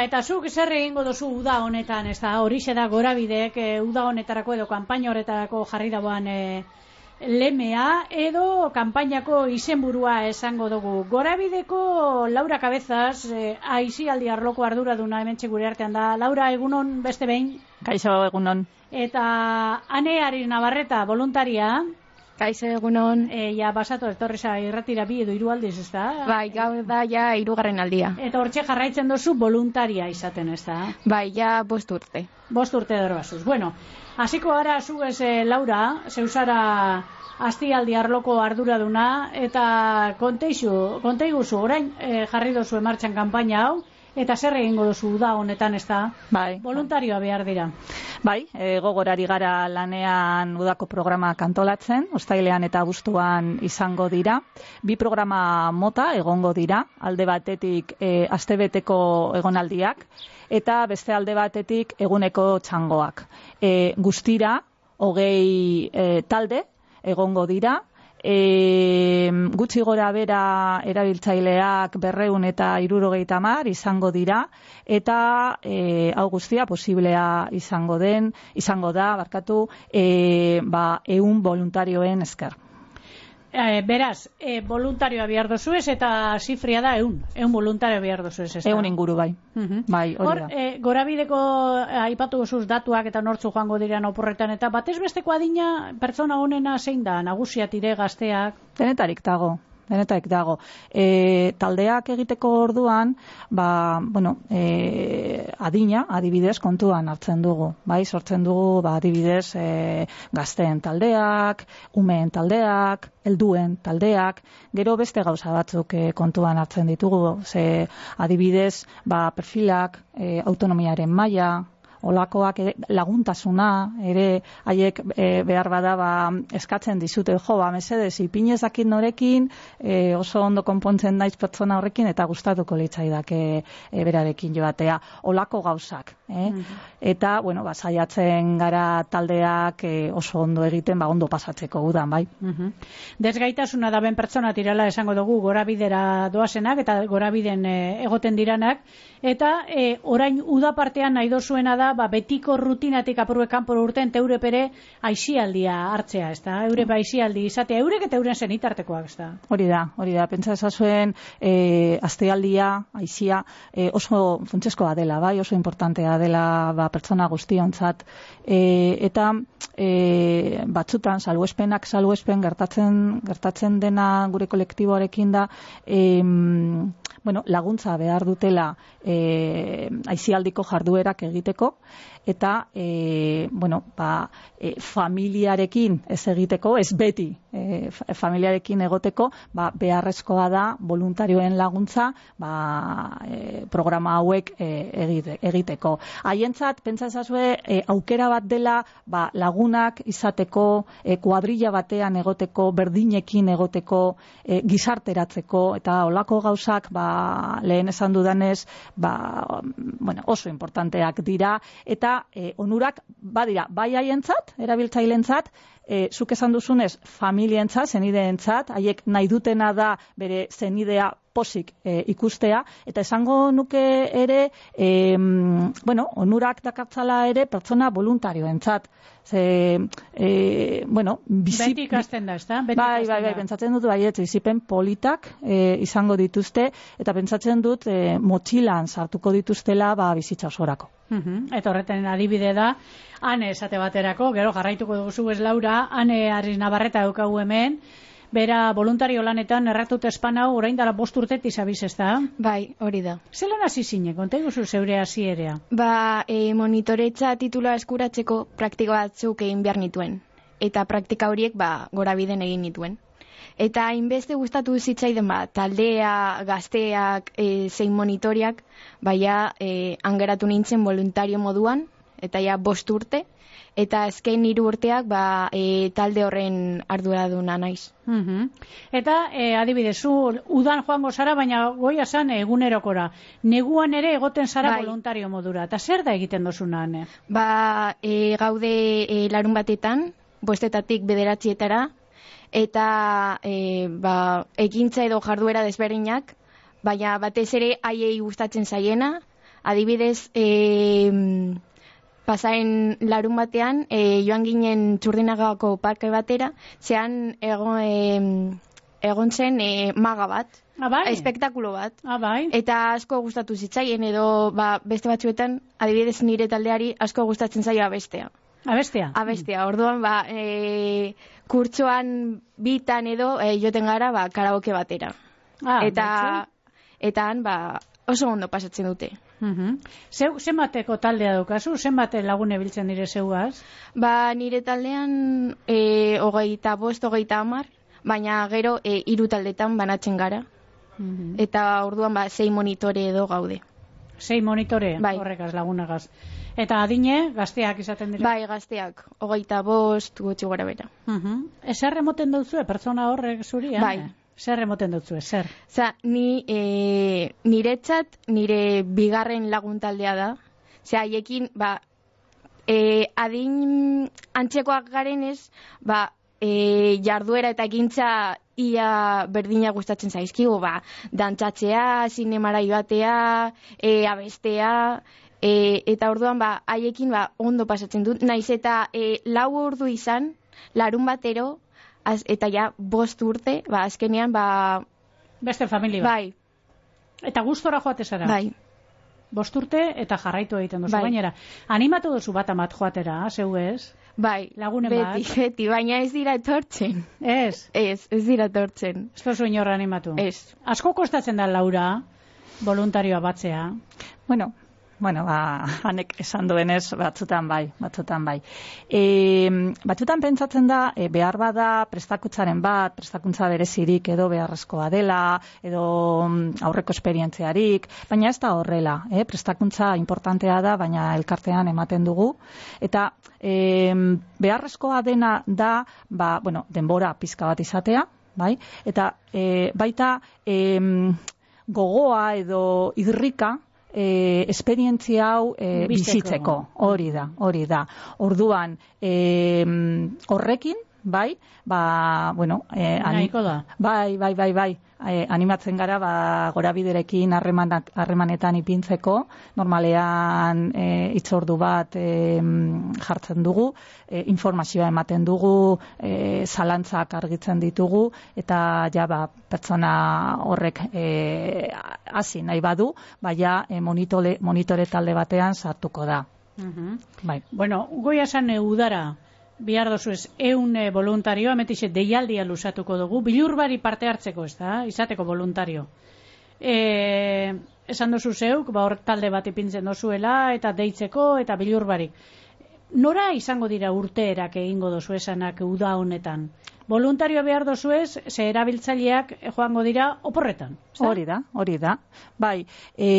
eta zuk zer egingo duzu uda honetan, ez da, horixe da Gorabideek uda honetarako edo kanpaina horretarako jarri dagoan lemea edo kanpainako izenburua esango dugu. Gorabideko Laura Cabezas, aisialdi arloko arduraduna hementxe gure artean da. Laura, egunon beste behin. Kaixo, egunon. Eta Ane Ari Navarreta, voluntaria. Kaixo, egunon. Ja, basato, etorreza irratira 2 edo 3 aldiz, ez da? Bai, gaur da ja 3. aldia. Eta hortxe jarraitzen duzu voluntaria izaten, ez da? Bai, ja 5 urte. 5 urte dorabazuz. Bueno, hasiko gara zugez, Laura, zeuzara astialdi arloko arduraduna, eta konteiguzu, orain jarri dozu emartxan kanpaina hau, eta zer egingo duzu da honetan, ez da? Bai. Voluntarioa behar dira. Bai, gogorari gara lanean udako programak antolatzen, ostailean eta abuztuan izango dira. 2 programa mota egongo dira, alde batetik astebeteko egonaldiak, eta beste alde batetik eguneko txangoak. Guztira, 20 talde egongo dira, gutxi gora bera erabiltzaileak 270 izango dira, eta hau guztia posiblea izango da, 100 voluntarioen esker. Beraz, voluntarioa behar dozuez eta zifria da 100 voluntario behar dozuez. 100 inguru, bai. Bai, hori da. Gorabideko aipatu gozuz datuak eta nortzu joango diran oporretan, eta batez besteko adina pertsona honena zein da, nagusia tire gazteak? Denetarik dago. Taldeak egiteko orduan, adina, adibidez, kontuan hartzen dugu. Bai, sortzen dugu, adibidez, gazteen taldeak, umeen taldeak, helduen taldeak, gero beste gauza batzuk kontuan hartzen ditugu. Adibidez, perfilak, autonomiaren maila, olakoak laguntasuna, ere haiek behar bada eskatzen dizute, mesedez, ipinezakit norekin, oso ondo konpontzen naiz pertsona horrekin, eta gustatuko litzaidake berarekin joatea. Olako gauzak. Eta, saiatzen gara taldeak oso ondo egiten, ondo pasatzeko udan, bai. Desgaitasuna da ben pertsona tirala esango dugu Gorabidera doazenak, eta Gorabiden egoten diranak, eta orain uda partean nahi dozuena da, betiko rutinatik apurue kanporo urten teure pere aisialdia hartzea, ez da? Eure aisialdi izatea, eurek eta euren zenitartekoak, ez da? Hori da. Pentsa ezazuen astealdia, aisia, oso funtseskoa dela, bai, oso importantea dela pertsona guztiontzat. Eta batzutan, salbuespen gertatzen dena gure kolektiboarekin da, laguntza behar dutela aisialdiko jarduerak egiteko, eta familiarekin ez egiteko, ez beti familiarekin egoteko, beharrezkoa da voluntarioen laguntza programa hauek egiteko. Haientzat, pentsa ezazue, aukera bat dela lagunak izateko, kuadrilla batean egoteko, berdinekin egoteko, gizarteratzeko, eta olako gauzak, lehen esan dudanez, oso importanteak dira, eta onurak badira, bai haientzat, erabiltzailentzat, zuk esan duzunez, familientzat, zenideentzat, haiek nahi dutena da bere zenidea posik ikustea, eta esango nuke ere, onurak dakartzala ere pertsona voluntarioentzat. Beti ikasten da, ez da? Bai, pentsatzen dut, bizipen politak izango dituzte, eta pentsatzen dut motxilan sartuko dituztela bizitza osorako. Eta horreten adibide da, Ane esate baterako, gero jarraituko dugu ez Laura, Ane Ari Navarreta daukagu hemen, bera voluntario lanetan erratut espanau orain dara 5 urtetik zabiz, ez da? Bai, hori da. Zelan hasi zine, konta iguzu zeure hasierea? Monitoretza titula eskuratzeko praktika batzuk egin behar nituen. Eta praktika horiek Gorabiden egin nituen. Eta hainbeste gustatu zitzaiden taldea, gazteak, zein monitoriak, angeratu nintzen voluntario moduan, eta 5 urte, eta azken 3 urteak talde horren arduraduna naiz. Eta adibidez, udan joango zara, baina goia zan egunerokora. Neguan ere egoten zara voluntario modura. Eta zer da egiten dozuna? Gaude larun batetan, 5etatik 9etara, eta ekintza edo jarduera desberdinak, baina batez ere haiei gustatzen zaiena, Adibidez, pasaen larun batean, joan ginen Txurdinagako parke batera, zean egon zen maga bat, Bai? espektakulo bat. Bai? Eta asko gustatu zitzaien, edo beste batzuetan, adibidez nire taldeari asko gustatzen zaio abestea. Abestea? Orduan, kurtsoan bitan edo joten gara karaoke batera. Eta han, oso ondo pasatzen dute. Zenbateko taldea daukazu? Zenbat lagune biltzen dire zeuaz? Nire taldean 25, 30, baina gero 3 taldetan banatzen gara. Eta orduan 6 monitore edo gaude. 6 monitore? Bai. Horrekaz, lagunagaz. Eta adine, gazteak izaten dira? Bai, gazteak. 25, gutxi gora bera. Zer emoten dutzue, pertsona horrek zuri? Bai. Zer emoten dutzue, zer? Niretzat, nire bigarren lagun taldea da. Haiekin, adin antzekoak garenez, jarduera eta ekintza ia berdina gustatzen zaizkigu, dantzatzea, zinemara joatea, abestea, eta orduan haiekin ondo pasatzen dut, naiz eta 4 ordu izan, larun batero, eta 5 urte, azkenean, beste familia bat. Bai. Eta gustora joate zara? Bai. 5 urte eta jarraitu egiten duzu, bai. Gainera. Animatu duzu bat amat joatera, zeu ez? Bai, lagunen bat. Beti, baina ez dira etortzen. Ez? Ez dira etortzen. Ez duzu inorra animatu? Ez. Asko kostatzen da, Laura, voluntarioa batzea? Bueno, hanek esan duenez, batzutan bai. Batzutan pentsatzen da, behar bada prestakuntzaren bat, prestakuntza berezirik edo beharrezkoa dela, edo aurreko esperientziarik, baina ez da horrela, prestakuntza importantea da, baina elkartean ematen dugu, eta beharrezkoa dena da, denbora pizka bat izatea, bai? Eta baita gogoa edo irrika, esperientzia hau bizitzeko, hori da. Orduan, horrekin, bai, nahiko da. Bai, animatzen gara, gorabiderekin harremanetan ipintzeko, normalean hitzordu bat jartzen dugu, informazioa ematen dugu, zalantzak argitzen ditugu, eta pertsona horrek hasi nahi badu, monitore talde batean sartuko da. Bai. Bueno, goia esan udara, bihar dozu ez, 100 voluntario, ametixe deialdia lusatuko dugu, Bilurbari parte hartzeko, ez da, izateko voluntario. Esan dozu zeuk, hor talde bat ipintzen dozuela, eta deitzeko, eta Bilurbari. Nora izango dira urteerak egingo dozu esanak uda honetan? Voluntario behar dozu ez, ze erabiltzaileak joango dira oporretan. Hori da. Bai,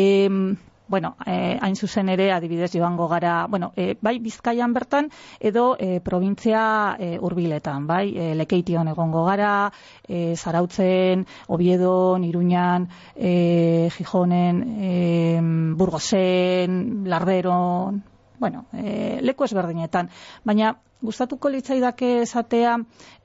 hain zuzen ere, adibidez joango gara, bai Bizkaian bertan, edo provintzia hurbiletan, bai, Lekeition egongo gara, Zarautzen, Oviedon, Iruñan, Gijonen, Burgosen, Larderon, leku ezberdinetan, baina gustatuko litzaidake esatea,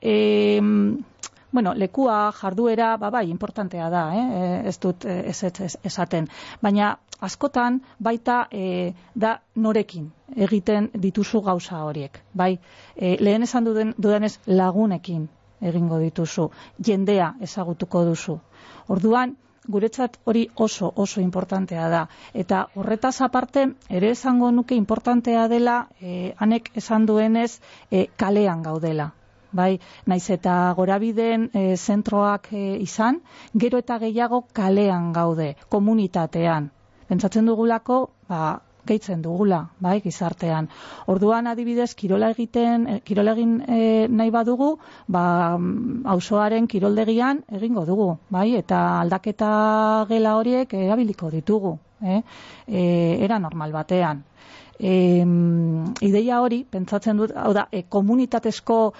lekua, jarduera, bai, importantea da, ez dut esaten, baina askotan baita da norekin egiten dituzu gauza horiek, bai, lehen esan dudanez lagunekin egingo dituzu, jendea ezagutuko duzu. Orduan, guretzat hori oso importantea da, eta horretaz aparte ere esango nuke importantea dela, hanek esan duenez kalean gaudela. Bai, naiz eta gorabideen zentroak izan, gero eta gehiago kalean gaude, komunitatean. Pentsatzen dugulako, gehitzen dugula, bai, gizartean. Orduan adibidez, kirola egin nahi badugu, auzoaren kiroldegian egingo dugu, bai, eta aldaketa gela horiek erabiliko ditugu, era normal batean. Ideia hori, pentsatzen dut, hau da, komunitatezko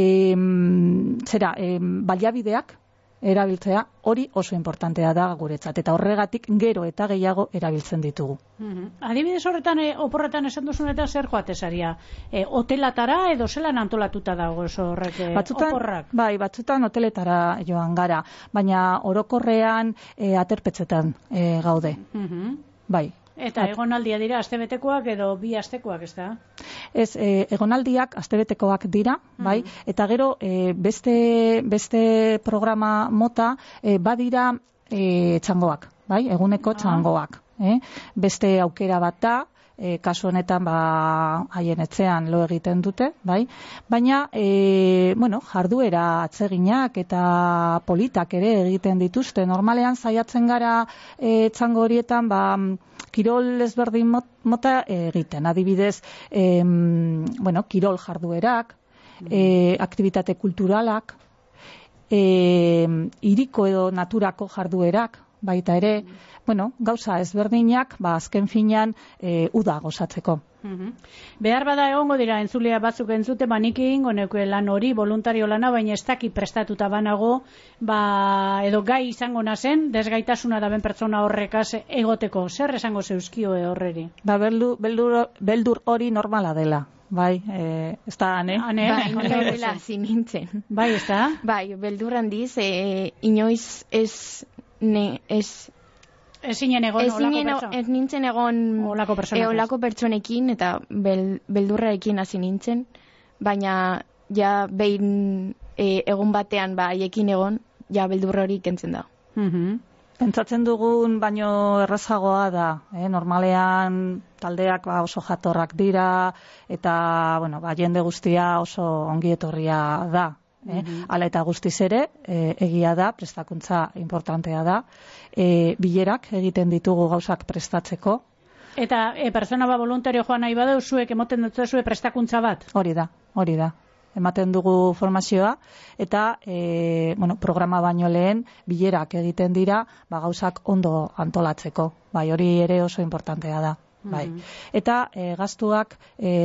baliabideak erabiltzea, hori oso importantea da guretzat, eta horregatik gero eta gehiago erabiltzen ditugu. Adibidez horretan, oporretan esan duzun eta zer joatezaria? Hotelatara edo zelan antolatuta dago horrek oporrak? Bai, batzutan hoteletara joan gara, baina orokorrean aterpetzetan gaude. Bai. Eta egonaldia dira astebetekoak edo 2 astekoak, ez da? Ez, egonaldiak astebetekoak dira, bai, eta gero beste programa mota badira txangoak, bai, eguneko txangoak. Beste aukera bat da, kasu honetan haien etxean lo egiten dute, bai? Baina, jarduera atseginak eta politak ere egiten dituzte. Normalean saiatzen gara txango horietan, kirol ezberdin mota egiten. Adibidez, kirol jarduerak, aktibitate kulturalak, hiriko edo naturako jarduerak, baita ere, gauza ezberdinak, azken finean, uda gozatzeko. Behar bada egongo dira entzulea batzuk entzute, nik egingo neuke lan hori, voluntario lana, baina ez daki prestatuta banago, edo gai izango nazen, desgaitasuna da ben pertsona horrekaz egoteko. Zer esango zeuzkio horreri? Beldur hori normala dela. Bai, ez da, Ane? Bai, horrela zinintzen. Bai, ez da? Bai, beldur handiz, inoiz ez nintzen egon olako pertsonekin eta beldurrarekin hasi nintzen, baina ja behin egun batean haiekin egon, ja beldurra hori kentzen da. Pentsatzen dugun baino errazagoa da, normalean taldeak oso jatorrak dira eta jende guztia oso ongietorria da. Hala eta guztiz ere, egia da, prestakuntza importantea da, bilerak egiten ditugu gauzak prestatzeko. Eta pertsona voluntario joan nahi badeu, zuek emoten dut zue prestakuntza bat? Hori da. Ematen dugu formazioa, eta programa baino lehen bilerak egiten dira gauzak ondo antolatzeko. Bai, hori ere oso importantea da. Bai. Eta gastuak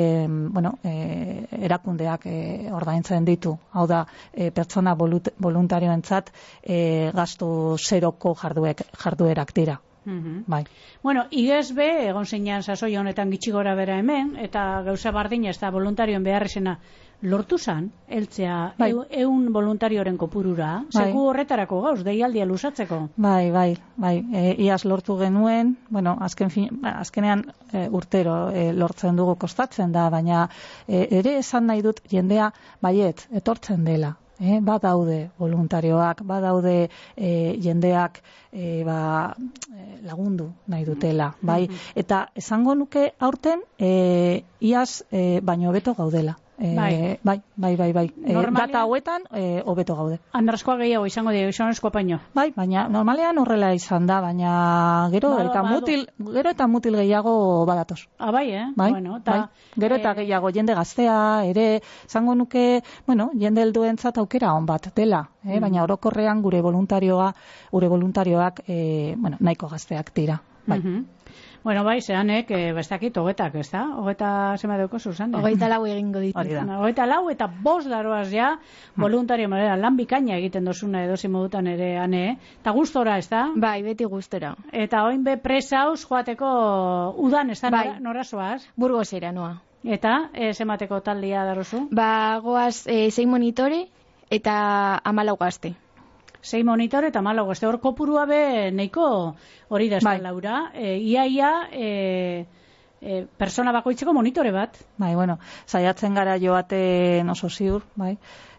erakundeak ordaintzen ditu. Hau da, pertsona voluntarioentzat gastu zeroko jarduerak dira. Bai. IGSB egon zeinan sasoi honetan gitxi gora bera hemen, eta gauza bardina ez da voluntarioen beharrizena lortu zan, eltzea 100 voluntarioren kopurura, seku horretarako gauz, deialdia lusatzeko. Bai, iaz lortu genuen, azkenean urtero lortzen dugu kostatzen da, baina ere esan nahi dut jendea baiet, etortzen dela. Badaude voluntarioak, badaude jendeak lagundu nahi dutela, bai. Eta esango nuke aurten iaz baino hobeto gaudela. Bai. Data hauetan hobeto gaude. Andraskoa gehiago izango dira, gizonezkoa baino. Bai, baina normalean horrela izan da, baina gero eta mutil gehiago badatoz. Bai, bai. Gero eta gehiago jende gaztea ere, izango nuke, jende helduentzat aukera on bat dela, baina orokorrean gure voluntarioak nahiko gazteak dira. Bai. Bai, zehanek, bestakit, 20, ez da? 20 zema deuko zuzan? 24 egingo ditu. 24 eta 5 daroaz ja, voluntario manera, lan bikaina egiten dozuna edozi modutan ere, Ane, eta gustora, ez da? Bai, beti gustora. Eta oin be presauz joateko udan, ez da? Nora zoaz? Burgosera, noa. Eta, zemateko taldia darozu? Goaz 6 monitore eta 14 gazte. 6 monitore eta 14 gazte. Hor kopurua be neiko hori da, ez da, Laura. Ia, persona bakoitzeko monitore bat. Bai, saiatzen gara joaten oso ziur, bai.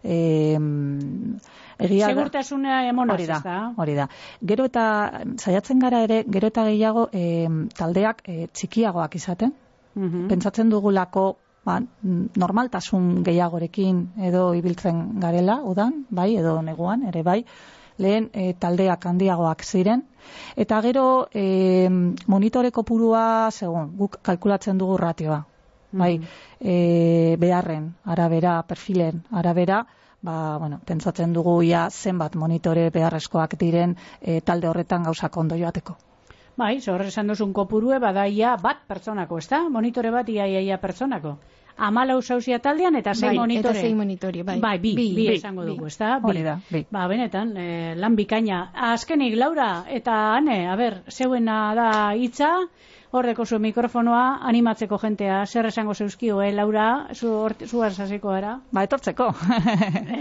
Segurtasuna emonaz, ez da? Hori da. Gero eta, saiatzen gara ere, gero eta gehiago taldeak txikiagoak izaten. Pentsatzen dugulako normaltasun gehiagorekin edo ibiltzen garela, udan, bai, edo neguan, ere bai, lehen taldeak handiagoak ziren, eta gero monitore kopurua, segun, guk kalkulatzen dugu ratioa, bai, beharren arabera, perfilen arabera, pentsatzen dugu ia zenbat monitore beharrezkoak diren talde horretan gauzak ondo joateko. Bai, zorre esan duzun kopurue, badaia bat pertsonako, ez da? Monitore bat ia pertsonako. 14 zauzia taldean eta 6 monitore. Eta 6 monitore, bai. Bai, bi esango dugu, ez da? Hori da, bi. Benetan, lan bikaina. Azkenik, Laura, eta Ane, zeuena da hitza, horreko zu mikrofonoa, animatzeko jentea, zer esango zeuzkio, Laura, zu arzaziko era? Etortzeko.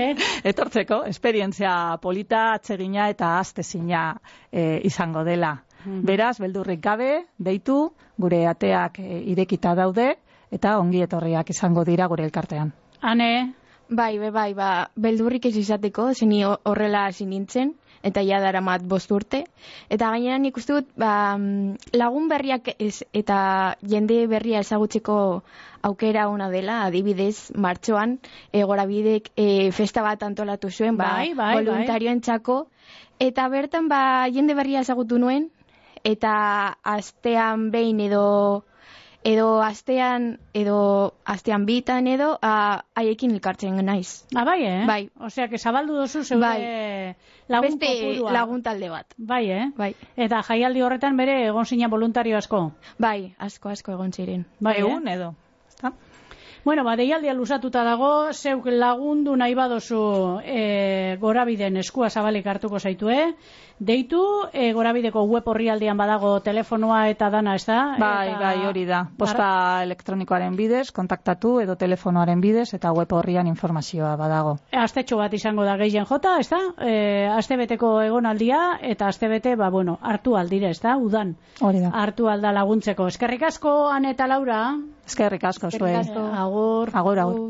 Etortzeko, esperientzia polita, atsegina eta astezina izango dela. Beraz, beldurrik gabe, deitu, gure ateak irekita daude, eta ongi etorriak izango dira gure elkartean. Ane? Bai, beldurrik ez izateko, zeni horrela hasi nintzen, eta ja daramat 5 urte. Eta gainera nik uste dut, lagun berriak eta jende berria ezagutzeko aukera ona dela, adibidez, martxoan, Gorabidek festa bat antolatu zuen, voluntarioen txako, eta bertan jende berria ezagutu nuen, eta astean behin edo astean bitan edo haiekin elkartzen naiz. Bai, Bai. Osea, que zabaldu dozu zeude lagun kopurua. Lagun talde bat. Bai, Bai. Eta jaialdi horretan bere egon zina voluntario asko? Bai, asko egon ziren. Bai, Egun edo. Bueno, deialdia luzatuta dago, zeuk lagundu nahi badozu Gorabiden eskua zabalik hartuko zaitue. Deitu, Gorabideko web orrialdean badago telefonoa eta dana, ez da? Bai, hori da. Posta elektronikoaren bidez, kontaktatu edo telefonoaren bidez, eta web orrian informazioa badago. Astetxo bat izango da gehien jota, ez da? Astebeteko egonaldia, eta astebete, hartu aldire, ez da? Udan. Hori da. Hartu alda laguntzeko. Eskerrik asko, Ane eta Laura. Eskerrik asko, zuei. Agur. Agur.